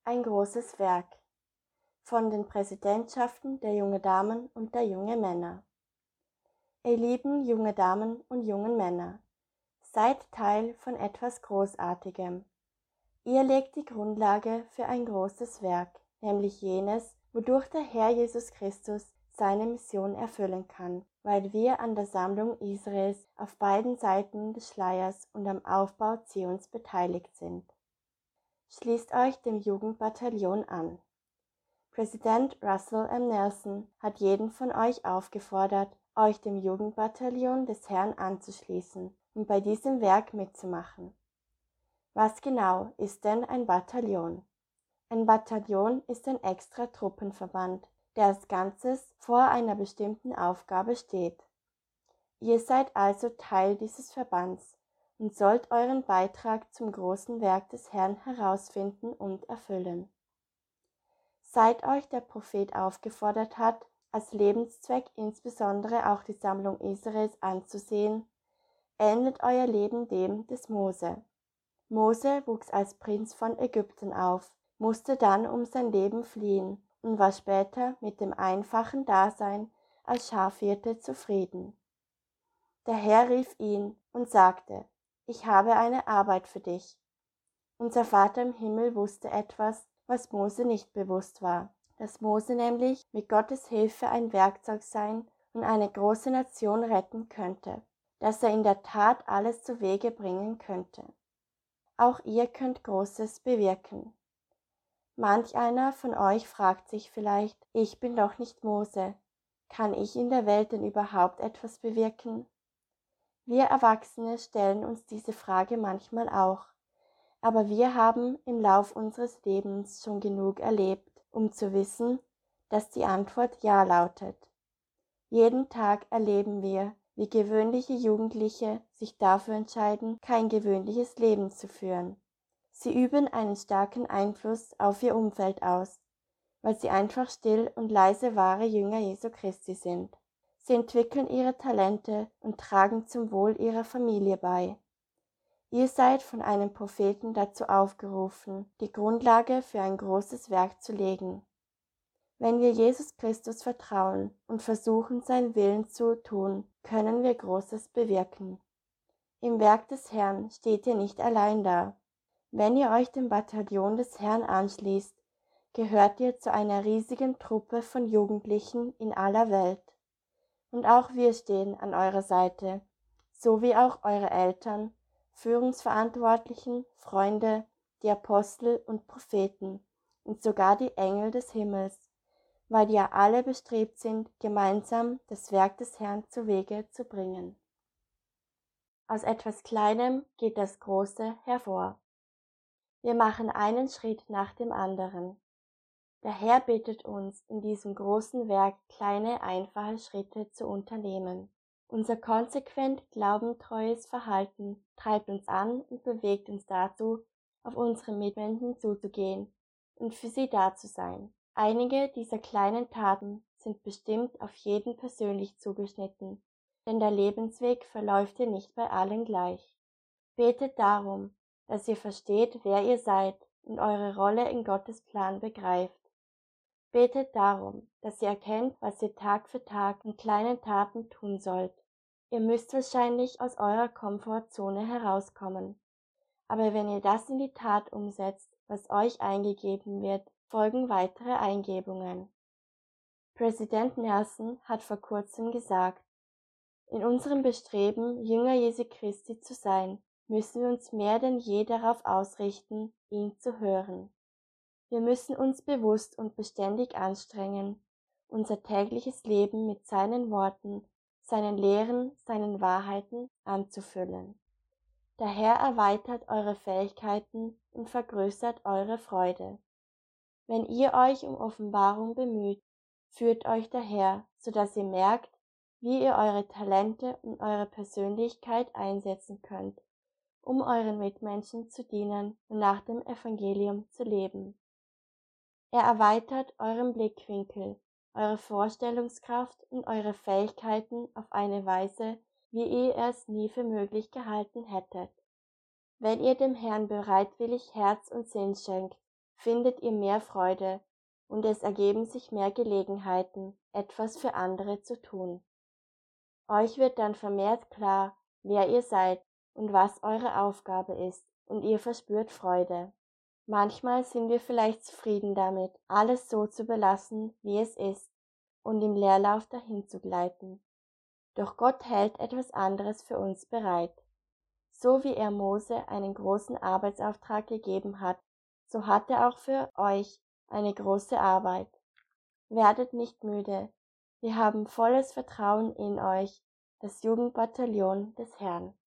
Ein großes Werk von den Präsidentschaften der jungen Damen und der jungen Männer. Ihr lieben junge Damen und jungen Männer, seid Teil von etwas Großartigem. Ihr legt die Grundlage für ein großes Werk, nämlich jenes, wodurch der Herr Jesus Christus seine Mission erfüllen kann, weil wir an der Sammlung Israels auf beiden Seiten des Schleiers und am Aufbau Zions beteiligt sind. Schließt euch dem Jugendbataillon an. Präsident Russell M. Nelson hat jeden von euch aufgefordert, euch dem Jugendbataillon des Herrn anzuschließen und bei diesem Werk mitzumachen. Was genau ist denn ein Bataillon? Ein Bataillon ist ein extra Truppenverband, der als Ganzes vor einer bestimmten Aufgabe steht. Ihr seid also Teil dieses Verbands und sollt euren Beitrag zum großen Werk des Herrn herausfinden und erfüllen. Seit euch der Prophet aufgefordert hat, als Lebenszweck insbesondere auch die Sammlung Israels anzusehen, ähnelt euer Leben dem des Mose. Mose wuchs als Prinz von Ägypten auf, musste dann um sein Leben fliehen und war später mit dem einfachen Dasein als Schafhirte zufrieden. Der Herr rief ihn und sagte: Ich habe eine Arbeit für dich. Unser Vater im Himmel wusste etwas, was Mose nicht bewusst war, dass Mose nämlich mit Gottes Hilfe ein Werkzeug sein und eine große Nation retten könnte, dass er in der Tat alles zu Wege bringen könnte. Auch ihr könnt Großes bewirken. Manch einer von euch fragt sich vielleicht: Ich bin doch nicht Mose, kann ich in der Welt denn überhaupt etwas bewirken? Wir Erwachsene stellen uns diese Frage manchmal auch. Aber wir haben im Lauf unseres Lebens schon genug erlebt, um zu wissen, dass die Antwort Ja lautet. Jeden Tag erleben wir, wie gewöhnliche Jugendliche sich dafür entscheiden, kein gewöhnliches Leben zu führen. Sie üben einen starken Einfluss auf ihr Umfeld aus, weil sie einfach still und leise wahre Jünger Jesu Christi sind. Sie entwickeln ihre Talente und tragen zum Wohl ihrer Familie bei. Ihr seid von einem Propheten dazu aufgerufen, die Grundlage für ein großes Werk zu legen. Wenn wir Jesus Christus vertrauen und versuchen, seinen Willen zu tun, können wir Großes bewirken. Im Werk des Herrn steht ihr nicht allein da. Wenn ihr euch dem Bataillon des Herrn anschließt, gehört ihr zu einer riesigen Truppe von Jugendlichen in aller Welt. Und auch wir stehen an eurer Seite, so wie auch eure Eltern, Führungsverantwortlichen, Freunde, die Apostel und Propheten und sogar die Engel des Himmels, weil ja alle bestrebt sind, gemeinsam das Werk des Herrn zu Wege zu bringen. Aus etwas Kleinem geht das Große hervor. Wir machen einen Schritt nach dem anderen. Der Herr bittet uns, in diesem großen Werk kleine, einfache Schritte zu unternehmen. Unser konsequent glaubentreues Verhalten treibt uns an und bewegt uns dazu, auf unsere Mitmenschen zuzugehen und für sie da zu sein. Einige dieser kleinen Taten sind bestimmt auf jeden persönlich zugeschnitten, denn der Lebensweg verläuft ja nicht bei allen gleich. Betet darum, dass ihr versteht, wer ihr seid und eure Rolle in Gottes Plan begreift. Betet darum, dass ihr erkennt, was ihr Tag für Tag in kleinen Taten tun sollt. Ihr müsst wahrscheinlich aus eurer Komfortzone herauskommen. Aber wenn ihr das in die Tat umsetzt, was euch eingegeben wird, folgen weitere Eingebungen. Präsident Nelson hat vor kurzem gesagt: In unserem Bestreben, Jünger Jesu Christi zu sein, müssen wir uns mehr denn je darauf ausrichten, ihn zu hören. Wir müssen uns bewusst und beständig anstrengen, unser tägliches Leben mit seinen Worten, seinen Lehren, seinen Wahrheiten anzufüllen. Der Herr erweitert eure Fähigkeiten und vergrößert eure Freude. Wenn ihr euch um Offenbarung bemüht, führt euch der Herr, sodass ihr merkt, wie ihr eure Talente und eure Persönlichkeit einsetzen könnt, um euren Mitmenschen zu dienen und nach dem Evangelium zu leben. Er erweitert euren Blickwinkel, eure Vorstellungskraft und eure Fähigkeiten auf eine Weise, wie ihr es nie für möglich gehalten hättet. Wenn ihr dem Herrn bereitwillig Herz und Sinn schenkt, findet ihr mehr Freude und es ergeben sich mehr Gelegenheiten, etwas für andere zu tun. Euch wird dann vermehrt klar, wer ihr seid und was eure Aufgabe ist, und ihr verspürt Freude. Manchmal sind wir vielleicht zufrieden damit, alles so zu belassen, wie es ist, und im Leerlauf dahin zu gleiten. Doch Gott hält etwas anderes für uns bereit. So wie er Mose einen großen Arbeitsauftrag gegeben hat, so hat er auch für euch eine große Arbeit. Werdet nicht müde, wir haben volles Vertrauen in euch, das Jugendbataillon des Herrn.